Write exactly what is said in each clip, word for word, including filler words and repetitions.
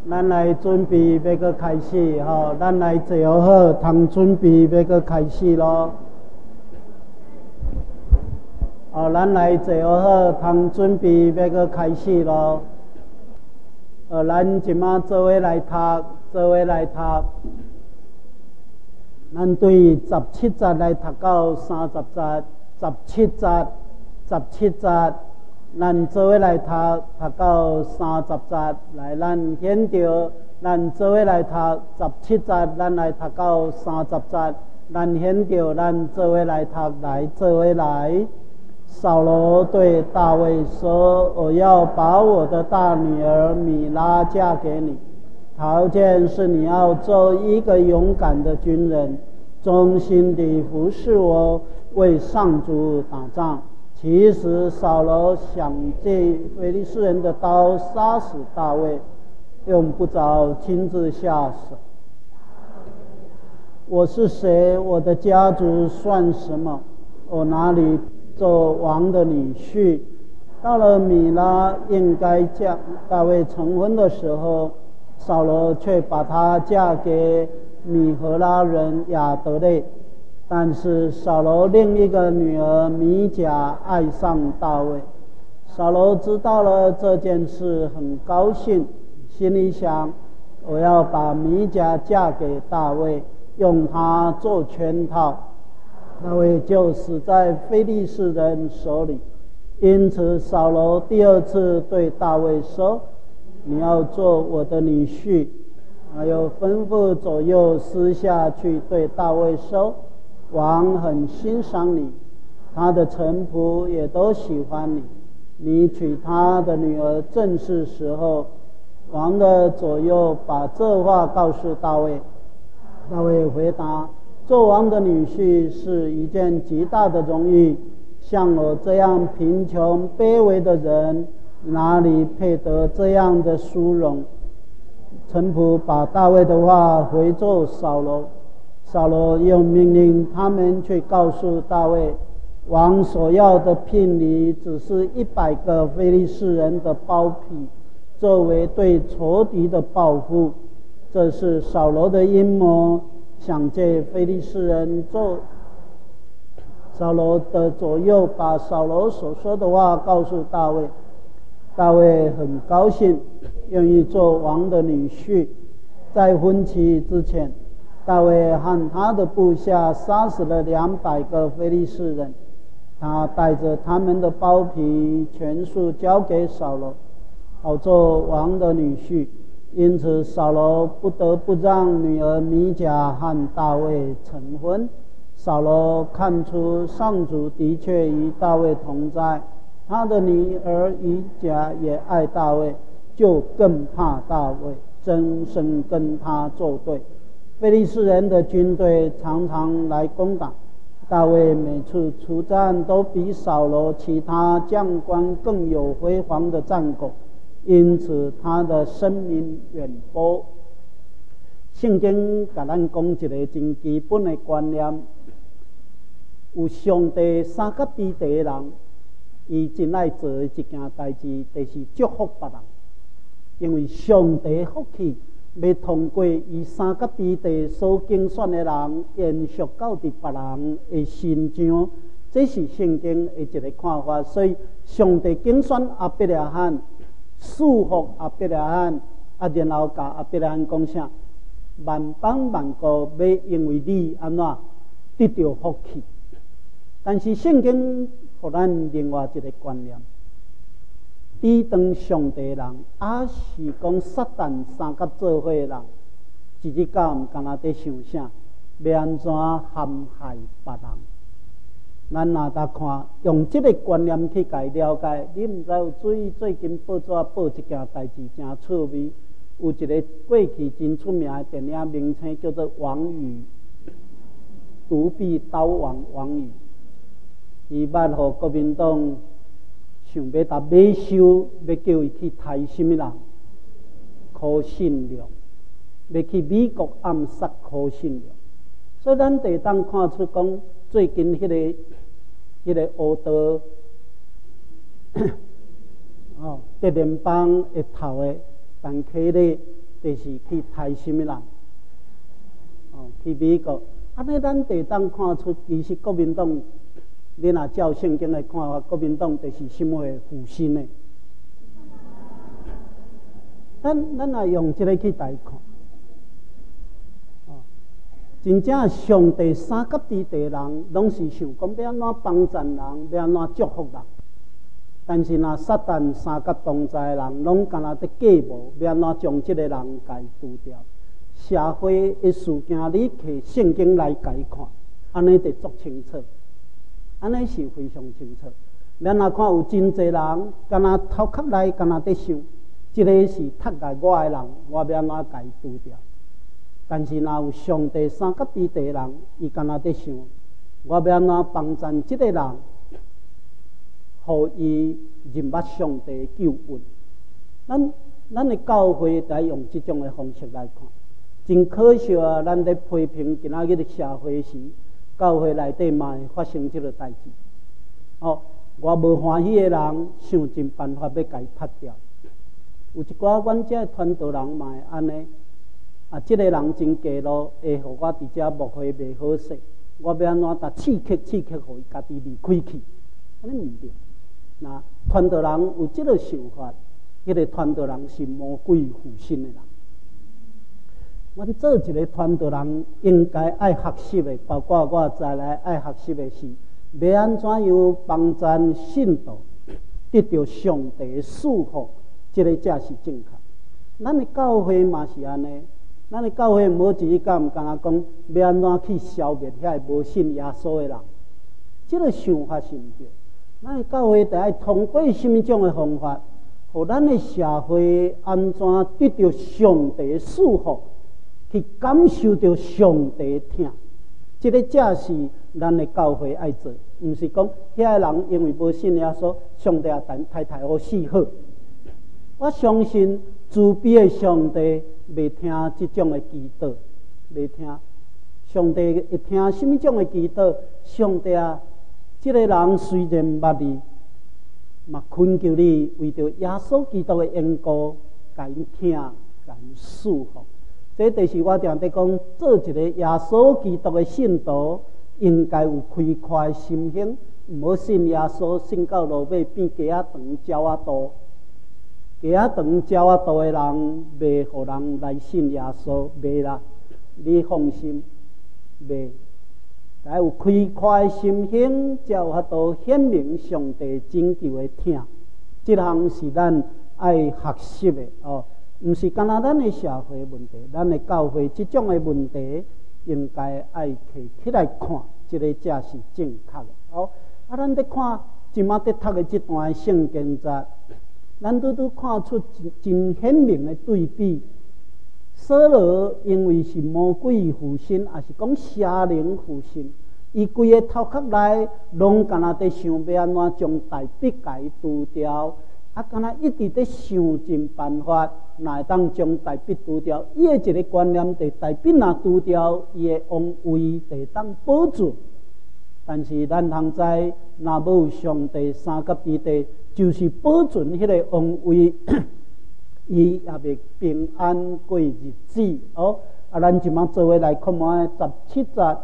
咱来准备要搁开始吼，咱来坐好，通准备要搁开始咯。哦，咱来坐好，通准备要搁开始咯。呃，咱即马做伙来读，做伙来读。咱对十七节来读到三十节，十七节，十七节。咱做伙来读，读到三十节，来咱显着，咱做伙来读十七节，咱来读到三十节，咱显着，咱做伙来读，来做伙来。扫罗对大卫说：“我要把我的大女儿米拉嫁给你，条件是你要做一个勇敢的军人，忠心地服侍我，为上主打仗。”其实扫罗想借非利士人的刀杀死大卫，用不着亲自下手。我是谁？我的家族算什么？我哪里做王的女婿？到了米拉应该嫁大卫成婚的时候，扫罗却把她嫁给米荷拉人亚德类。但是扫罗另一个女儿米甲爱上大卫，扫罗知道了这件事，很高兴，心里想：我要把米甲嫁给大卫，用她做圈套，大卫就死在非利士人手里。因此扫罗第二次对大卫说：“你要做我的女婿。”还有吩咐左右私下去对大卫说：“王很欣赏你，他的臣仆也都喜欢你，你娶他的女儿正是时候。”王的左右把这话告诉大卫。大卫回答：“做王的女婿是一件极大的荣誉，像我这样贫穷卑微的人，哪里配得这样的殊荣？”臣仆把大卫的话回奏扫罗。扫罗又命令他们去告诉大卫，王所要的聘礼只是一百个非利士人的包皮，作为对仇敌的报复。这是扫罗的阴谋，想借非利士人做。扫罗的左右把扫罗所说的话告诉大卫，大卫很高兴，愿意做王的女婿。在婚期之前，大卫和他的部下杀死了两百个非利士人，他带着他们的包皮全数交给扫罗，好做王的女婿。因此扫罗不得不让女儿米甲和大卫成婚。扫罗看出上主的确与大卫同在，他的女儿米甲也爱大卫，就更怕大卫，真心跟他作对。非利士人的军队常常来攻打大卫，每次出战都比扫罗其他将官更有辉煌的战果，因此他的声名远播。圣经给咱讲一个真基本的观念，有上帝三甲地地的人，伊真爱做的一件代志，就是祝福别人，因为上帝福气要通过以三甲地地所竞选的人延续到伫别人的身上，这是圣经的一个看法。所以上帝竞选亚伯拉罕，祝福亚伯拉罕，啊，然后甲亚伯拉罕讲啥？万邦万国要因为你安怎得到福气。但是圣经给咱另外一个观念。抵挡上帝的人，也是讲撒旦三甲做伙的人，一日到毋敢若在想啥，要安怎陷害别人？咱若搭看，用这个观念去解了解，你毋知有注意最近报纸报一件代志真趣味，有一个过去真出名的电影名称叫做《王宇》，独臂刀王王宇，伊捌互国民党想要搭马修，要叫伊去杀什么人？柯信良，要去美国暗杀柯信良。所以咱得当看出讲，最近迄、那个迄、那个乌道哦，在联邦一头的陈克咧， 就是去台心的人，哦，去美国。安尼咱就当看出，其实国民党，你若照圣经的看法，国民党就是什么会负心的。咱咱也用这个去来看，哦，真正上帝三甲之地人，拢是想讲要安怎帮助人，要安怎祝福人。但是若撒旦三甲同在的人，拢干那在计谋，要安怎将这个人给除掉。社会的事件，你摕圣经来解看，安尼就足清楚，安尼是非常清楚。咱若看有真侪人，干那头壳内干那在想，这个是杀害我的人，我要安怎解除掉？但是若有上帝三甲之地的人，伊干那在想，我要安怎帮助这个人，互伊认捌上帝的救恩？咱咱的教会在用这种的方式来看。真可惜啊！咱在批评今仔日的社会时，教会内底嘛会发生这个代志。哦，我无欢喜的人，想尽办法要甲伊踢掉。有一寡阮遮传道人嘛会安尼，啊，这个人真假咯，会互我伫遮幕会袂好势。我要安怎打刺激刺激，互伊家己离开去？安尼毋对。那传道人有这个想法，迄个传道人是魔鬼附身的人。阮做一个传道人，应该爱学习的，包括我再来爱学习的是，要安怎样帮助信徒得到上帝的祝福，这个才是正确。咱的教会嘛是安尼，咱的教会无一日敢毋敢若讲要安怎去消灭遐个无信耶稣的人，这个想法是毋对。咱的教会得爱通过什么种的方法，互咱的社会安怎得到上帝的祝福？去感受到上帝的疼，这个才是咱的教会爱做，毋是讲遐个人因为无信耶稣，上帝也等太太好死好。我相信慈悲的上帝袂听这种的祈祷，袂听。上帝会听什么种的祈祷？上帝啊，这个人虽然捌你，嘛恳求你为着耶稣基督的缘故，甲因听，甲因祝福。这就是我常在讲，做一个耶稣基督的信徒，应该有开阔的心胸，毋好信耶稣信到落尾变鸡仔肠、鸟仔肚。鸡仔肠、鸟仔肚的人，袂互人来信耶稣，袂啦。你放心，袂。该有开阔的心胸，才有法度显明上帝拯救的疼。这项是咱爱学习的哦。毋是干那咱的社会问题，咱的教会这种的问题，应该爱摕起来看，这个才是正确的。哦，啊，咱在看今麦在读的这段圣经节，咱拄拄看出真鲜明的对比。扫罗因为是魔鬼附身，也是讲邪灵附身，伊规个头壳内拢干那在想要安怎将大笔甲伊除掉。啊，敢若一直在想尽办法，哪会当将大笔除掉？伊的一个观念，就是大笔若除掉，伊的王位就当保住。但是咱通知，若无有上帝三甲之地，就是保存迄个王位，伊也袂平安过日子。哦，啊，咱即马做伙来看下十七节。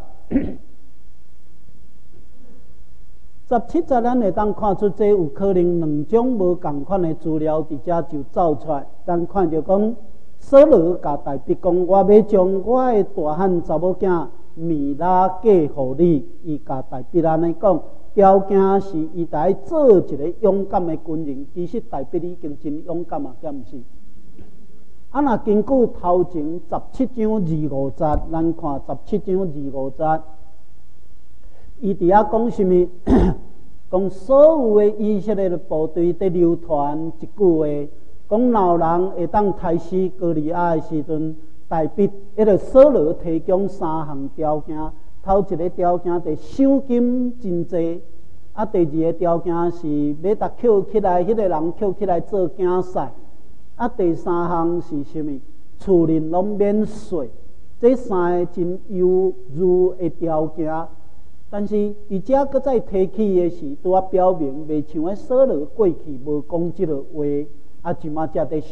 十七节，咱会当看出，这有可能两种无共款的资料，伫遮就走出来。咱看着讲，扫罗甲大笔讲，我要将我的大汉查某囝米拉嫁互你。伊甲大笔安尼讲，条件是伊得做一个勇敢的军人。其实大笔已经真勇敢啊，敢毋是？啊，若根据头前十七章二五节，咱看十七章二五节。伊伫遐讲什么？讲所有的以色列的部队在流传一句话，讲老人会当杀死歌利亚的时阵，大笔迄个扫罗提供三项条件。头一个条件是赏金真济，啊，第二个条件是要达捡起来，迄、那个人捡起来做竞赛，啊，第三项是什么？厝人拢免税。这三个真优如的条件。但是，伫遮搁再提起的是，拄啊表明，袂像迄扫罗过去无讲即个话，啊，即马才在想，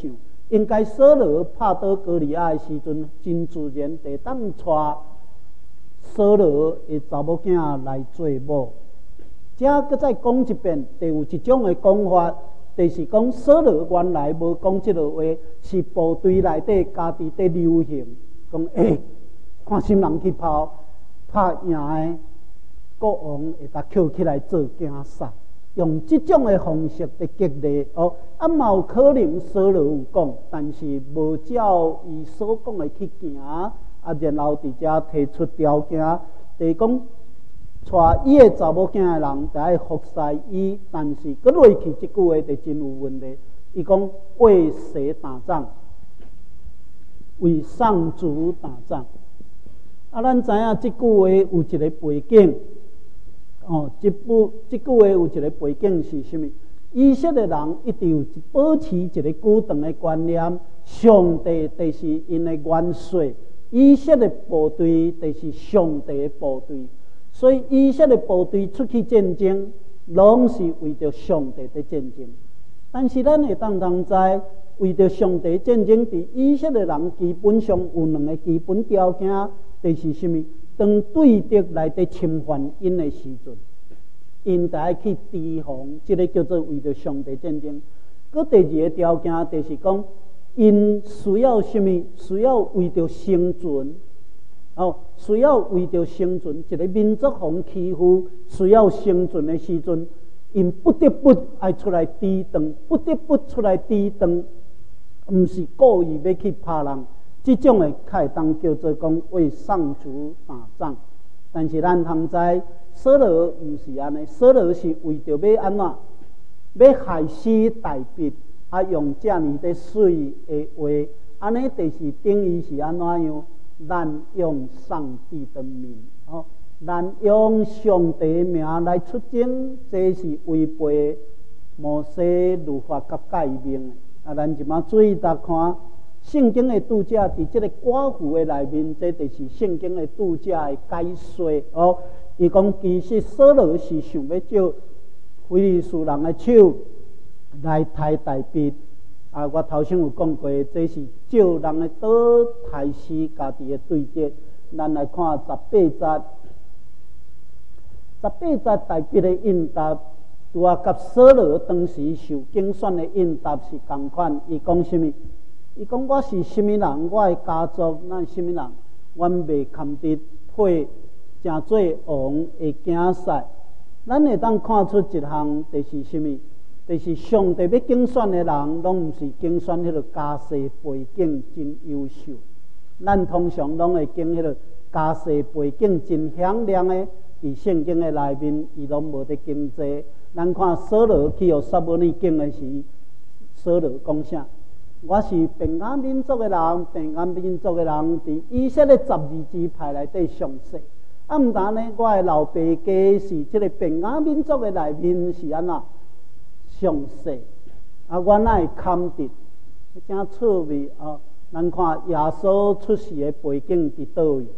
应该扫罗拍倒歌利亚的时阵，真自然地当带扫罗的查某囝来做某。这搁再讲一遍，就有一种的讲法，就是讲扫罗原来无讲这个话，是部队内底家己在流行，讲诶、欸，看什么人去跑，拍赢的国王会甲扣起来做竞赛。用这种的方式来激励哦，啊，嘛有可能扫罗有讲，但是无照伊所讲的去行，啊，然后伫遮提出条件，就是讲，带伊的查某囝的人就爱服侍伊，但是搁落去即句话就真有问题。伊讲为谁打仗？为上主打仗。啊，咱知影即句话有一个背景。哦，这部这句话有一个背景是什么？以色列人一直有保持一个固定的观念，上帝就是因的元帅，以色列部队就是上帝的部队，所以以色列部队出去战争，拢是为着上帝的战争。但是咱会当当知，为着上帝战争，伫以色列人基本上有两个基本条件，就是什么？当对敌来伫侵犯因的时阵，因就爱去提防，这个叫做为着上帝战争。搁第二个条件就是讲，因需要什么？需要为着生存，哦，需要为着生存。一个民族互欺负，需要生存的时阵，因不得不爱出来抵挡，不得不出来抵挡，毋是故意要去拍人。这种的开当叫做讲为上主打仗，但是咱通知扫罗毋是安尼，扫罗是为着要安怎，要害死大卫，啊用这样的水的话，安尼就是等于是安怎样？滥用上帝的名，哦，滥用上帝的名来出征，这是违背摩西律法甲诫命的。啊，咱即马注意大看。圣经的拄则伫即个寡妇的内面，这就是圣经的拄则的解说哦。伊讲其实扫罗是想要借非利士人的手来杀大卫。啊，我头先有讲过，这是借人的刀杀死家己的对敌。咱来看十八节，十八节大卫的应答，拄啊甲扫罗当时受竞选的应答是同款。伊讲什么？伊讲我是什么人？我的家族那什么人？我未堪得配成做王的竞赛。咱会当看出一项，就是什么？就是上帝要竞选的人，拢毋是竞选迄个家世背景真优秀。咱通常拢会竞迄个家世背景真响亮的，伫圣经的内面，伊拢无得竞争。咱看扫罗去互撒母耳敬的时，扫罗讲啥？我是便雅民族的人，便雅民族的人伫以色列十二支派内底上细。啊，毋但呢，我的老爸家是即个便雅民族的内面是安怎上细。啊，我哪会堪得？真趣味啊！咱看耶稣出世的背景伫倒位？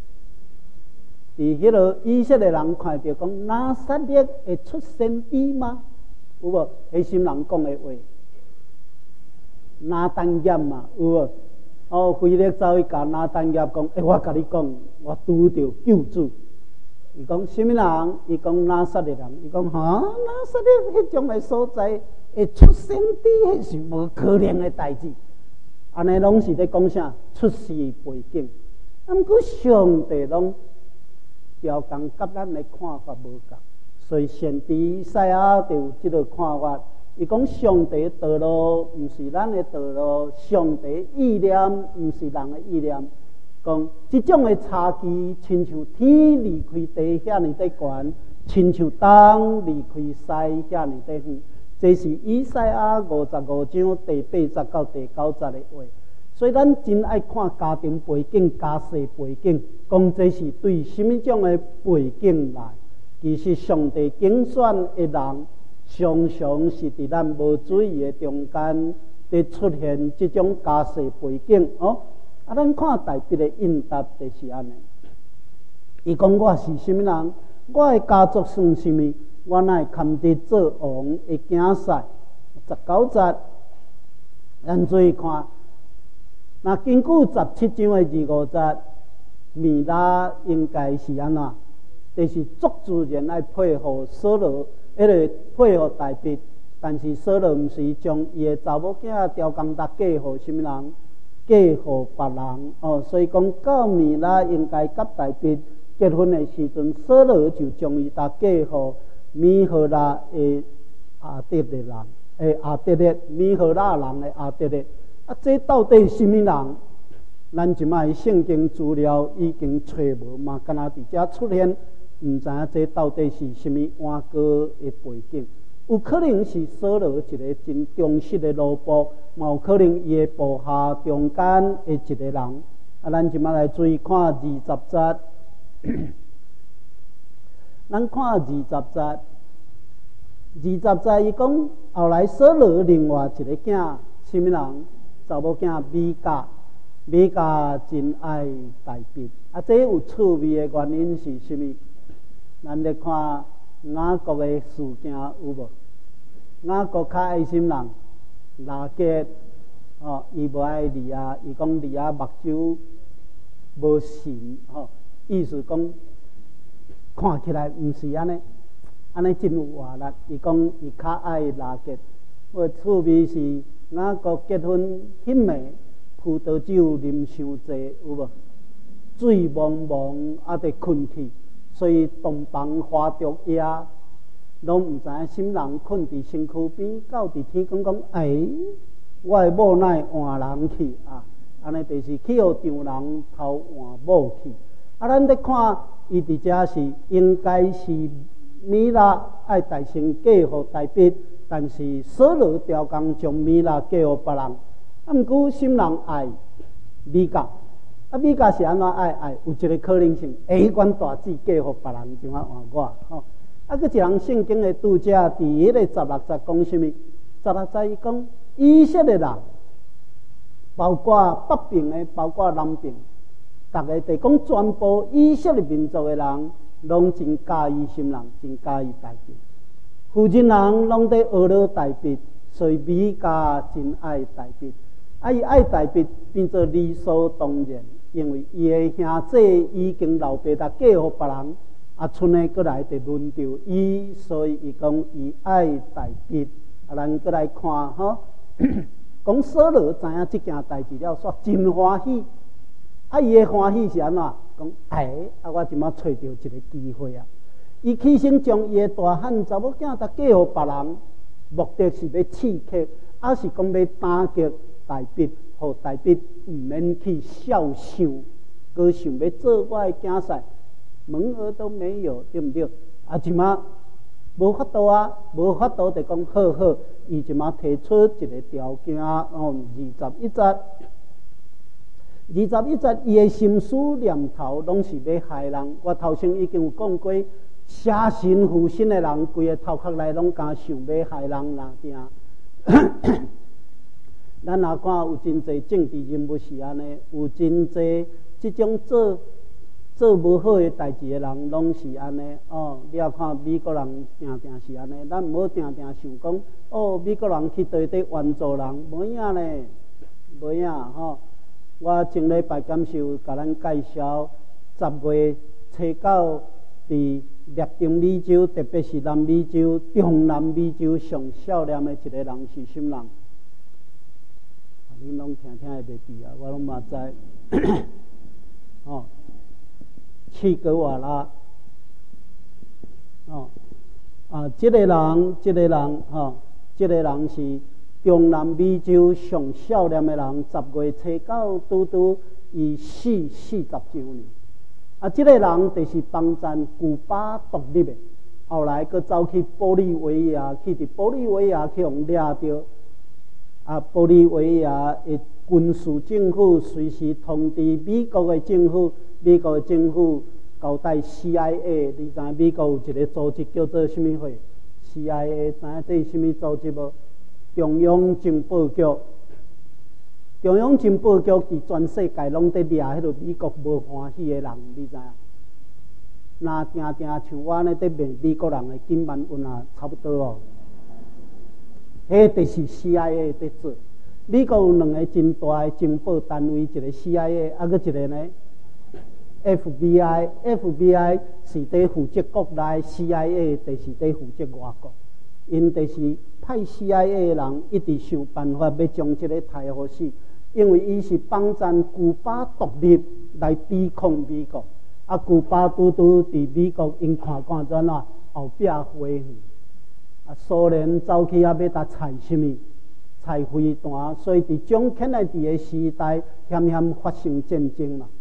伫迄个以色列人看到讲，拿撒勒会出先知吗？有无？黑心人讲的话。拿单业嘛，有无？哦，腓力走去甲拿单业讲，诶、欸，我甲你讲，我拄着救主。伊讲什么人？伊讲拿撒勒人。伊讲哈，拿撒勒迄种的所在会出先知，迄是无可能的代志。安尼拢是咧讲啥？出世背景。啊，毋过上帝拢调工，甲咱的看法无共，所以先知以赛亚就有即个看法。伊讲上帝道路毋是咱的道路，上帝意念毋是人的意念。讲即种的差距，亲像天离开地遐尼的悬，亲像东离开西遐尼的远。这是以赛亚五十五章第八十到第九十的话。所以咱真爱看家庭背景、家世背景，讲这是对什么种的背景来。其实上帝拣选的人。常常是伫咱无注意的中间，伫出现这种家世背景哦。啊，咱看大卫的应答就是安尼。伊讲我是什么人？我的家族算什么？我哪会堪得做王的竞赛？十九节， 咱注意看，那根据十七章的二五节，米拉应该是安怎？就是足自然来配合扫罗，迄个配合大卫，但是扫罗毋是将伊的查某囝调工搭嫁互什么人？嫁互别人哦，所以讲到米拉应该甲大卫结婚的时阵，扫罗就将伊搭嫁互米荷拉的阿德的人，诶阿德的米荷拉人的阿德的，啊，这到底是什么人？咱即摆圣经资料已经找无嘛，敢若伫遮出现。毋知影这到底是什么弯歌的背景？有可能是扫罗一个真忠实的奴仆，嘛有可能伊的部下中间的一个人。啊，咱即摆来注意看二十节，咱看二十节，二十节伊讲后来扫罗另外一个囝，什么人？查某囝米甲，米甲真爱大卫。啊，这有趣味的原因是什么？咱咧看雅各的事件有无？雅各较爱心人，拉结哦，伊无爱利亚，伊讲利亚目睭无神吼，意思讲看起来毋是安尼，安尼真有活力。伊讲伊较爱拉结，我趣味是雅各结婚迄暝葡萄酒啉伤济有无？醉茫茫啊，得困去。所以洞房花烛夜，拢毋知影什么人困伫身躯边，到伫天公讲，哎，我的某乃换人去啊！安尼就是去互丈人偷换某去。啊，咱咧看伊伫遮是应该是米拉爱大成嫁互大卫，但是扫罗调工将米拉嫁互别人。啊，毋过什么人爱米甲？啊，米甲是安怎爱爱？有一个可能性，会阮大姊嫁互别人，就啊换我吼。啊，佮一人圣经的读者伫迄个十六节讲什么？十六节伊讲以色列人，包括北边的，包括南边，逐个就讲全部以色列民族的人，拢真喜意什么人？真喜意大卫。负责人拢在学了大卫，所以米甲真爱大卫。啊，伊爱大卫变做理所当然。因为伊的兄弟已经老爸搭嫁互别人，啊，剩的过来就轮到伊，所以伊讲伊爱大卫。啊，咱过来看吼，讲扫罗知影这件代志了，煞真欢喜。啊，伊的欢喜是安怎？讲哎，啊，我即马找到一个机会啊！伊起身将伊的大汉查某囝搭嫁互别人，目的是要刺激，啊，是讲要打击大卫。互大卫毋免去孝想，搁想要做我的囝婿，门儿都没有，对毋对？啊，即马无法度啊，无法度就讲好好，伊即马提出一个条件，哦，二十一节，二十一节，伊的心思念头拢是要害人。我头先已经有讲过，舍身负身的人，规个头壳内拢敢想要害人啦，定。咱若看有真侪政治人物是安尼，有真侪即种做做无好诶代志诶人，拢是安尼哦。你也看美国人定定是安尼，咱毋好定定想讲哦，美国人去倒底援助人，无影咧，无影吼。我前礼拜感受甲咱介绍，十月初九伫列丁美洲，特别是南美洲、中南美洲上少年诶一个人是什么人？恁拢听听会袂记啊？我拢嘛知，哦，切格瓦拉，哦，啊，这个人，这个人，吼、哦，这个人是中南美洲上少年的人，十月初九拄拄伊死四十周年。啊，这个人就是帮战古巴独立的，后来佮走去玻利维亚，去伫玻利维亚去互掠着。啊，玻利维亚的军事政府随时通知美国的政府，美国的政府交代 C I A， 你知影美国有一个组织叫做什么会 ？C I A 知影这是什么组织无？中央情报局。中央情报局伫全世界拢在掠迄个美国无欢喜的人，你知影？那定定像我呢，在骂美国人的金万运啊，差不多哦。迄就是 C I A 在做， 美国有两个真大的情报单位，一个 C I A， 啊，搁一个呢 F B I。F B I 是伫负责国内 ，C I A 就是伫负责外国。因就是派 C I A 的人一直想办法要将这个台互死，因为伊是帮赞古巴独立来抵抗美国。啊，古巴拄拄伫美国因看看怎啊后壁花园，啊，苏联走去啊要搭采什么？采飞弹，所以伫蒋肯尼迪的时代，险险发生战争嘛。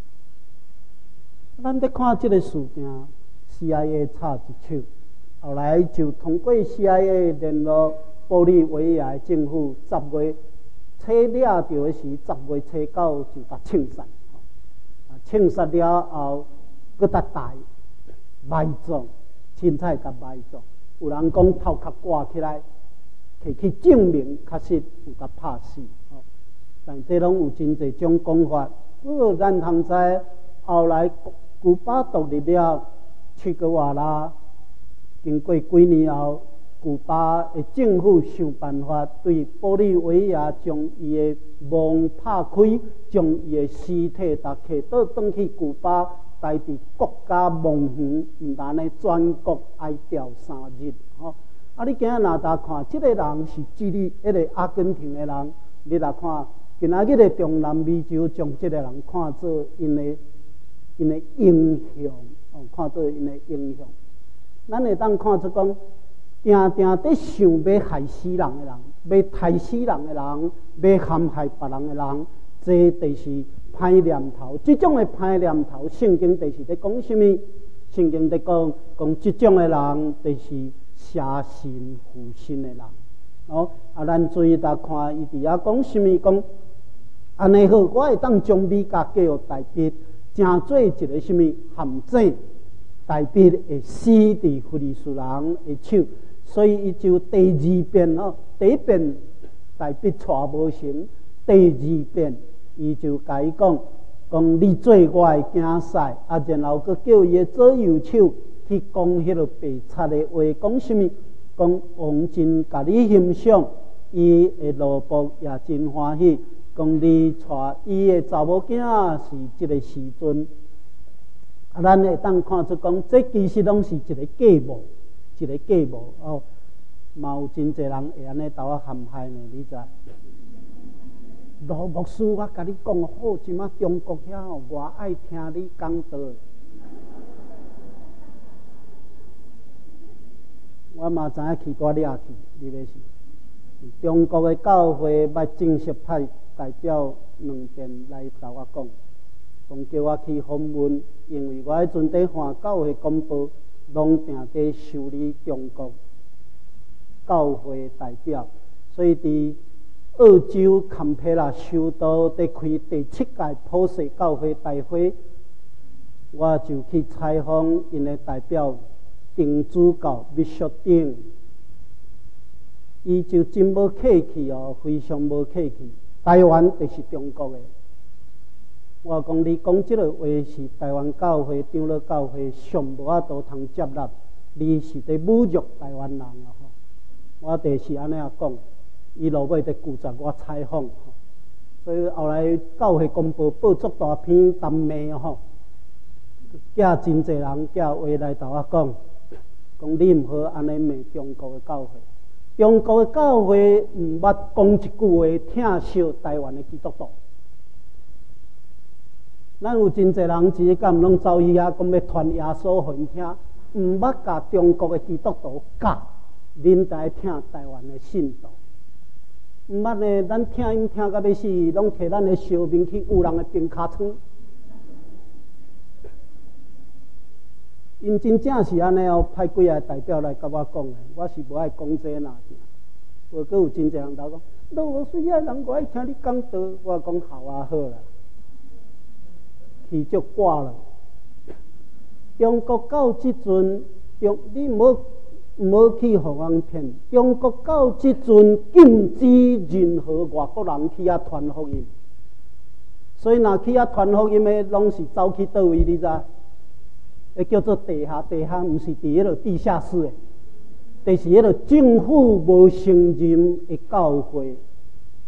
咱在看这个事件 ，C I A 插一手，后来就通过 C I A 联络玻利维亚的政府，十月初抓到的是十月初九就甲枪杀，啊，枪杀了后，搁搭大埋葬，凊彩甲埋葬，有人讲头壳挂起来。摕去证明，确实有甲拍死，吼、哦。但这拢有真侪种讲法。不过咱通知后来古巴独立了七个月啦，经过几年后，古巴的政府想办法对玻利维亚将伊的墓拍开，将伊的尸体搭摕倒转去古巴，待伫国家墓园，毋但呢全国哀悼三日，吼、哦。啊！你今仔若搭看，即、这个人是智利，迄个阿根廷的人。你来看，今仔日的中南美洲将即个人看作因的因的英雄，哦，看作因的英雄。咱会当看出讲，定定在想要害死人的人，要害死人的人，要陷害别人的人，这就是歹念头。即种的歹念头，圣经就是在讲什么？圣经在讲，讲即种的人就是。杀身负身的人，哦，啊，咱注意来看，伊伫遐讲什么？讲安尼好，我会当将美甲叫大笔，正做一个什么陷阱，大笔会死伫非利士人的手，所以伊就第二遍哦，第一遍大笔带无成，第二遍伊就甲伊讲，讲你做我的囝婿，啊，然后佮叫伊的左右手。去讲迄个白贼的话，讲什么？讲王真甲你欣赏，伊的罗卜也真欢喜。讲你带伊的查某囝是即个时阵，啊，咱会当看出讲，这其实拢是一个假冒，一个假冒哦。嘛有真侪人会安尼斗我陷害呢，你知？罗牧师，我甲你讲好，即马中国遐哦，我爱听你讲道。我嘛知影去多掠去，你要是中国的教会捌正式派代表两遍来甲我讲，讲叫我去访问，因为我迄阵伫看教会公报，拢定伫修理中国教会代表，所以伫澳洲坎培拉首都伫开第七届普世教会大会，我就去采访因的代表。丁主教必须丁，伊就真无客气哦，非常无客气。台湾就是中国的，我讲你讲这个话是台湾教会、长老教会上无法度通接纳，你是在侮辱台湾人啊！吼，我就是安尼啊讲，伊落尾在拒绝我采访，所以后来教会公报报足大篇谈骂吼，叫真侪人叫话来甲我讲。讲你毋好安尼骂中国的教会，中国的教会毋捌讲一句话疼惜台湾的基督徒。咱有真侪人只敢拢走去遐讲要传耶稣互因听，毋捌甲中国的基督徒教，恁在疼台湾的信徒。毋捌呢，咱听因听到要死，拢摕咱的烧面去有人的冰尻川。因真正是安尼哦，派几个代表来甲我讲的，我是无爱讲这哪件。无阁有真侪人头讲，老师遐人我爱听你讲道，我讲好啊好啦，气就挂了。中国到即阵，中你无无去互人骗。中国到即阵禁止任何外国人去遐传福音，所以若去遐传福音的，拢是走去倒位，你知？会叫做地下，地下毋是伫迄落地下室的，就是迄落政府无承认的教会，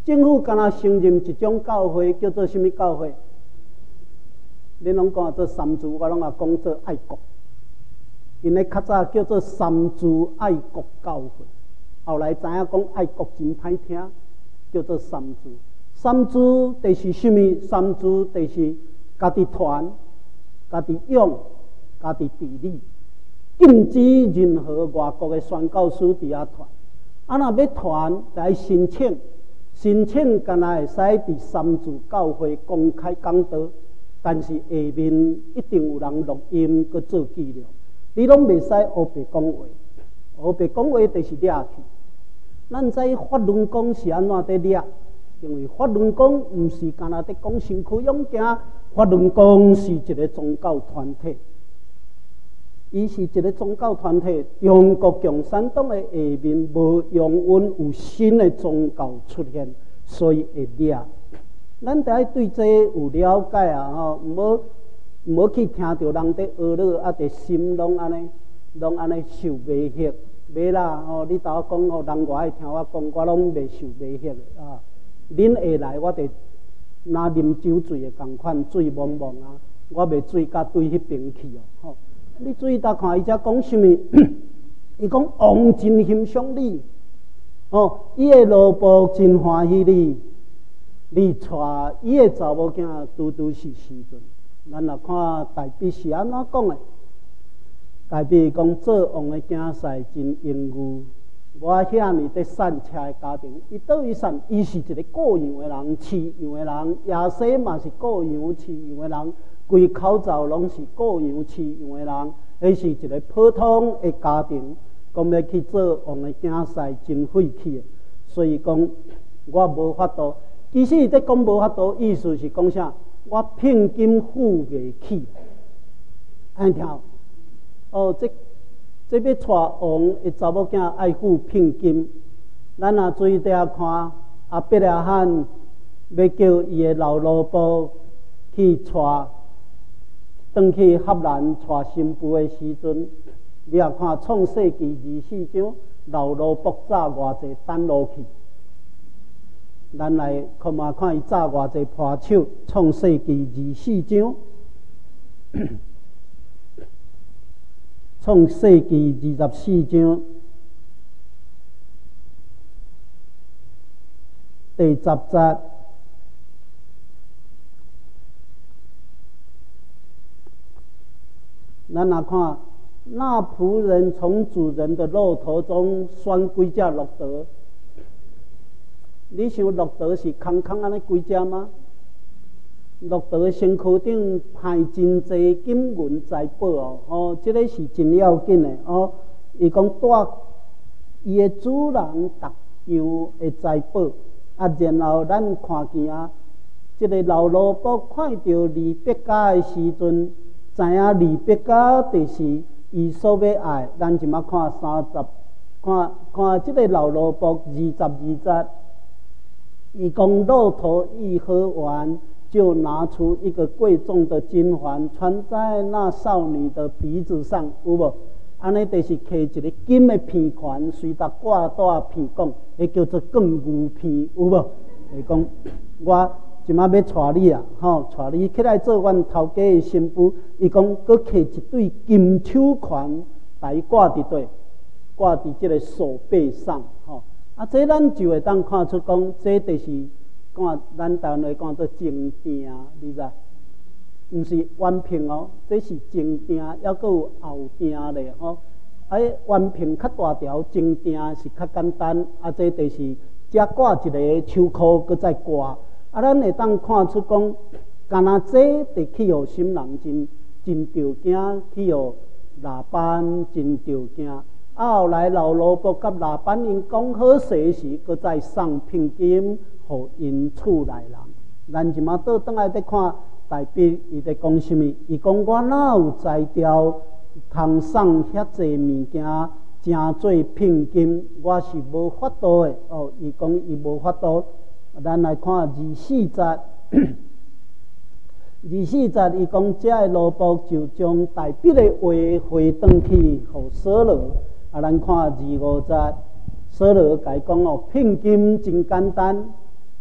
政府敢若承认一种教会叫做什么教会？恁拢讲做三自，我拢也讲做爱国。因咧较早叫做三自爱国教会，后来知影讲爱国真歹听，叫做三自。三自就是什么？三自就是家己传、家己用、家己治理，禁止任何外国的宣教师伫遐传。啊，若要传，来申请，申请敢若会使伫三自教会公开讲道，但是下面一定有人录音佮做记录。你拢袂使黑白讲话，黑白讲话就是掠去。咱知法轮功是安怎伫掠？因为法轮功毋是干那伫讲身躯勇行，法轮功是一个宗教团体。伊是一个宗教团体，中国共产党的下面无永远有新的宗教出现，所以会掠。咱得对这有了解啊！吼，毋好毋好去听到人伫学了，啊，伫心拢安尼，拢安尼受袂吓。袂啦，吼！你甲我讲，吼，人外爱听我讲，我拢袂受袂吓的啊！恁下来，我得拿啉酒醉的共款，醉蒙蒙啊！我袂醉甲对迄边去哦，吼！你注意搭看，伊遮讲什么？伊讲王真欣赏你，哦，伊的老婆真欢喜你，你带伊的查某囝拄拄是时阵。咱来看大笔是安怎讲的？大笔讲做王的囝婿真英武。我遐尼伫散车的家庭，伊倒位散？伊是一个各样的人，饲样的人，亚西嘛是各样饲样的人，规口罩拢是各样饲样的人。迄是一个普通的家庭，讲要去做王的囝婿，真费气的。所以讲，我无法度。其实伊在讲无法度，意思是讲啥？我聘金付袂起。安听？哦，这。这要带王的查某囝爱付聘金，咱若注意底下看，阿伯阿汉要叫伊的老老婆去带，转去合兰带新妇的时阵，你也看创世纪二四章，老老婆早偌济等落去。咱来看嘛，看伊早偌济破手，创世纪二四章。创世纪二十四章第十节，咱来看那仆人从主人的肉头中选几只鹿得。你想鹿得是空空安尼几只吗？鹿得身躯顶派真济金银财宝哦，哦，这个是真要紧的哦。伊讲带伊的主人逐样的财宝，啊，然后咱看见啊，这个老老婆看到离别家的时阵，知影离别家就是伊所要爱。咱即马看三十，看看这个老老婆二十二节，伊讲骆驼一喝完。就拿出一个贵重的金环，穿在那少女的鼻子上，有无？安尼就是摕一个金的片环，随搭挂带片讲，迄叫做更牛片，有无？就是讲我即马要带你啊，吼，带你起来做阮头家的新妇。伊讲，佮摕一对金手环来挂伫对，挂伫即个手背上，吼。啊，这咱就会当看出讲，这就是。讲咱台湾来讲做正定，你知？毋是弯平哦，这是正定，还佫有后定咧哦。啊，弯平较大条，正定是较简单。啊，这就是只挂一个手箍，佮再挂。啊，咱会当看出讲，干那这得去互心人真真着惊，去互老板真着惊。啊，后来老萝卜甲老板因讲好势时，佮再送聘金。互因厝内人，咱即马倒转来伫看大笔，伊伫讲什么？伊讲我哪有才调通送遐济物件，诚做聘金，我是无法度的。哦，伊讲伊无法度。咱来看二四节，二四节伊讲，这个罗卜就将大笔的话回转去互扫罗。啊，咱看二五节，扫罗甲伊讲哦，聘金真简单。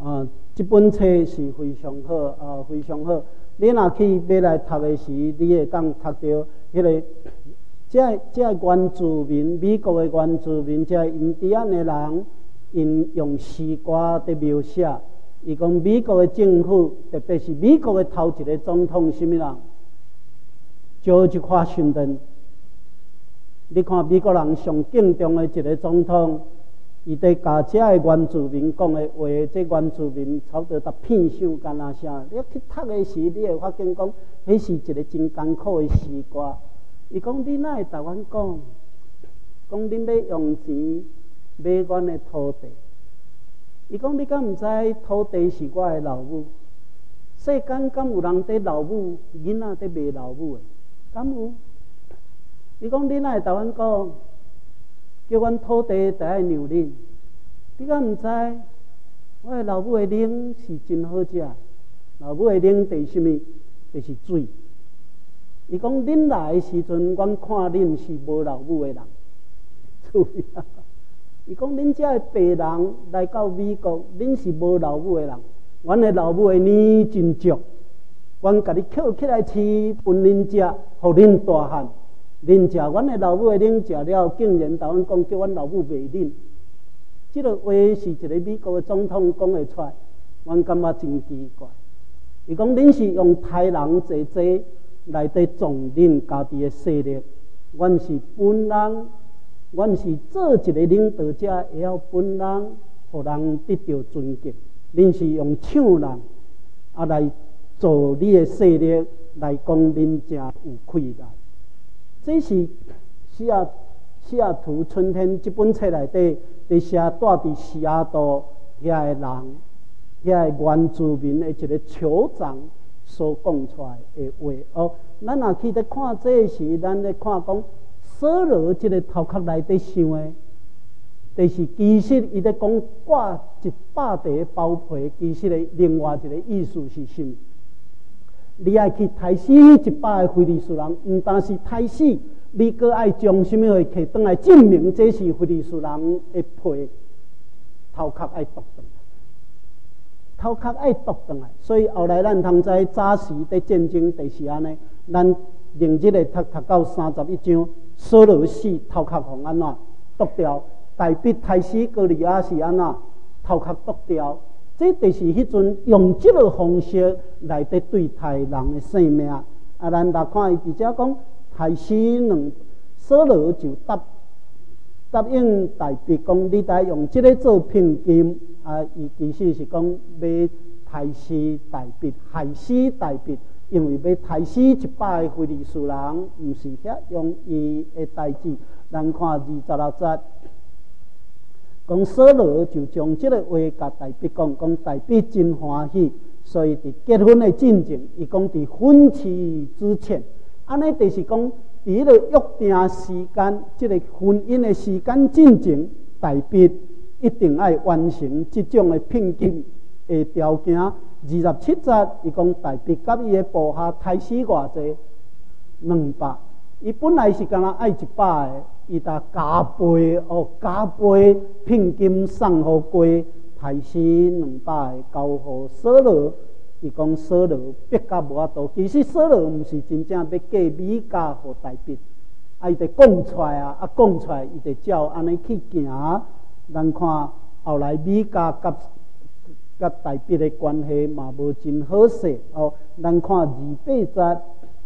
啊，这本册是非常好啊，非常好。你若去买来读的时，你会当读到迄个，这这原住民，美国的原住民，这印第安的人，因用诗歌在描写。伊讲美国的政府，特别是美国的头一个总统，什么人？George Washington。你看美国人上敬重的一个总统，伊在甲遮的原住民讲的话，这原住民差不多达片首干那啥。你去读的时，你会发现讲，迄是一个真艰苦的诗歌。伊讲你哪会台湾讲，讲恁要用钱买阮的土地。伊讲你敢毋知土地是我的老母？世间敢有人在老母囡仔在卖老母的？敢有？伊讲你哪会台湾讲，叫阮土地得爱让恁？你敢毋知？我的老母的奶是真好食，老母的奶第什么？就是水。伊讲恁来的时阵，阮看恁是无老母的人。注意啊！伊讲恁遮的白人来到美国，恁是无老母的人。阮的老母的奶真足，阮甲你捡起来饲，分恁食，互恁大汉。恁食阮的老母的奶食了，竟然甲阮讲叫阮老母袂恁。这个话是一个美国的总统讲会出来，阮感觉真奇怪。伊讲恁是用台人坐坐来伫壮恁家己的势力，阮是本人。阮是做一个领导者，会晓本人，互人得到尊敬。恁是用抢人，啊来做你的势力，来讲恁真有气概。这是西雅西雅图春天这本册内底，伫写住伫西雅图遐个人，遐个原住民的一个酋长所讲出来的话。哦，咱若去咧看这时，咱咧看讲。所罗这个头壳内底想的，就是其实伊在讲挂一百块包皮，其实的另外一个意思是什么？你爱去杀死一百个非利士人，毋但是杀死，你阁爱将什么货摕转来证明这是非利士人的皮，头壳爱剁转来，头壳爱剁转来。所以后来咱通知早时在战争就是安尼，咱另一个读读到三十一章。所罗死头壳互安怎剁掉？大笔杀死哥利亚是安怎头壳剁掉？这就是迄阵用这个方式来伫对待人的性命。啊，咱来看伊直接讲，杀死两所罗就答答应大笔讲，你来用这个做聘金。啊，伊其实是讲要杀死大笔，害死大笔。因为要杀死一百个非利士人，毋是遐容易的代志。咱看二十六节，讲所罗就将这个话甲大笔讲，讲大笔真欢喜，所以伫结婚的进程，伊讲伫婚期之前，安尼就是讲伫迄个约定时间，即、这个婚姻的时间进程，大笔一定要完成即种的聘金的条件。二十七节，伊讲大笔甲伊的部下杀死偌济两百，伊本来是干那爱一百个，伊达加倍哦，加倍聘金送互过，杀死两百个交互所罗。伊讲所罗逼甲无法度，其实所罗毋是真正要嫁米甲互大笔，啊伊得讲出来啊，啊讲出来伊得照安尼去行。咱看后来米甲甲。甲大笔的关系嘛无真好势哦。咱看二八节，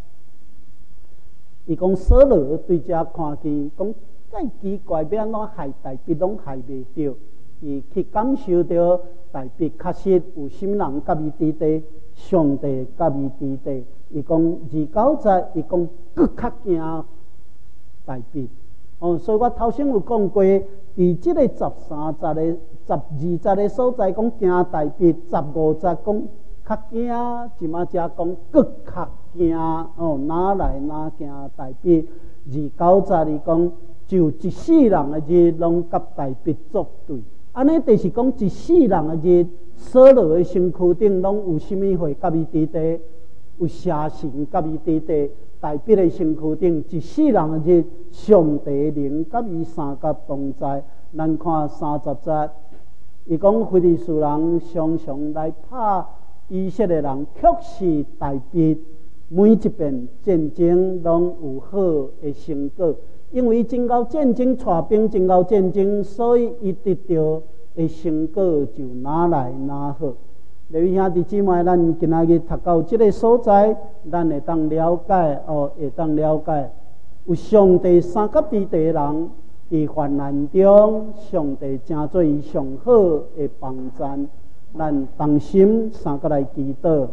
伊讲所罗对遮看见，讲介奇怪，要安怎害大笔拢害袂着。伊去感受到大笔确实有什么人甲伊伫地，上帝甲伊伫地。伊讲二九节，伊讲更较惊大笔。哦，所以我头先有讲过，伫即个十三节的。十二节的所在讲惊大笔，十五节讲较惊，即马遮讲更较惊哦，哪来哪惊大笔？二九节伊讲就一世人的日拢甲大笔作对，安尼就是讲一世人的日，所罗的身躯顶拢有甚物会甲伊伫地？有邪神甲伊伫地。大笔的身躯顶一世人的日，上帝灵甲伊三甲同在。咱看三十节。 伊讲非利士人常常来拍以色列人，却是大必。每一遍战争拢有好的成果，因为真到战争带兵，真到战争，所以伊得到的成果就拿来拿好。各位兄弟姊妹，咱今仔日读到这个所在，咱会当了解哦，会当了解有上帝三甲地地人伫患难中，上帝正做伊上好的帮赞。咱同心三个来祈祷。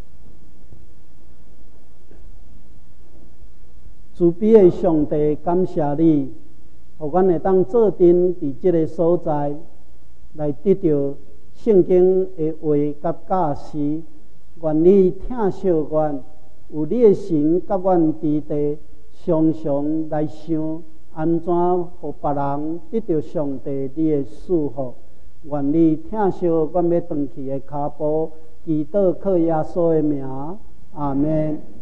慈悲的上帝，感谢你，互阮会当做阵伫这个所在来得到圣经的话甲教示。愿你疼惜阮，有你的神甲阮伫地，常常来想安怎互别人得到上帝你的祝福。愿你疼惜阮要转去的脚步，祈祷靠耶稣的名，阿们。